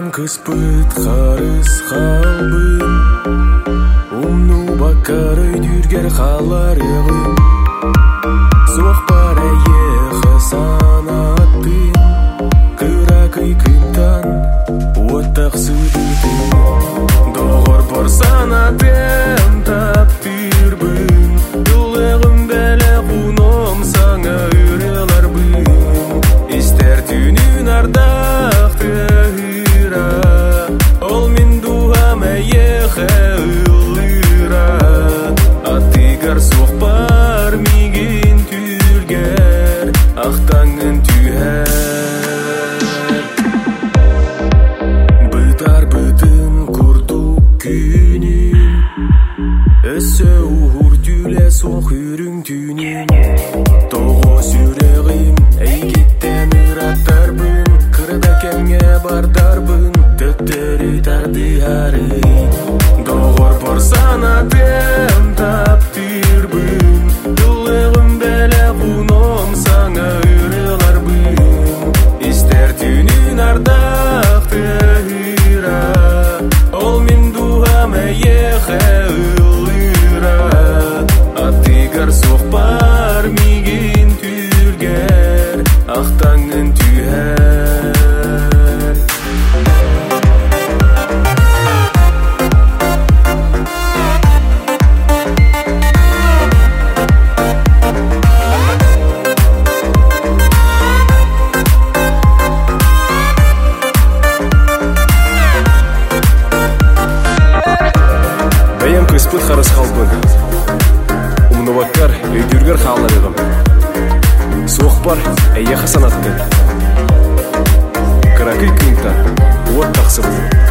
кыспыт харыс халбын умну бакары дүргер халарығын соқ бара ехы санаттын кыракый кымтан оттақ сүдітін доғыр пор санатын таптырбын юлығым бәлі құном саңа үреларбын истер түнін ардақты ыра ол мен дуғама ехы ылыра атыгар соқ бар миген түргер ақтаңын түйәр бұтар бұтын күртук күнін өсі ұғыр түлі соқ үрің түнін тоғы сүрегім әйгеттен ұраттарбын қырда кәмге бардарбын төттері тарды ары доғыр пор санатын таптырбын юлығым бәлі құном саңа үреларбын истер түнін ардақты ыра ол мен дуғама ехы ылыра атыгар соқ бар миген түргер ақтаңын түйәр Бәйем кыспыт харыс халбын умну бакар өйдүргер халарығым соқ бар әйе хасанаттын кыракый кымтан оттақ сыбын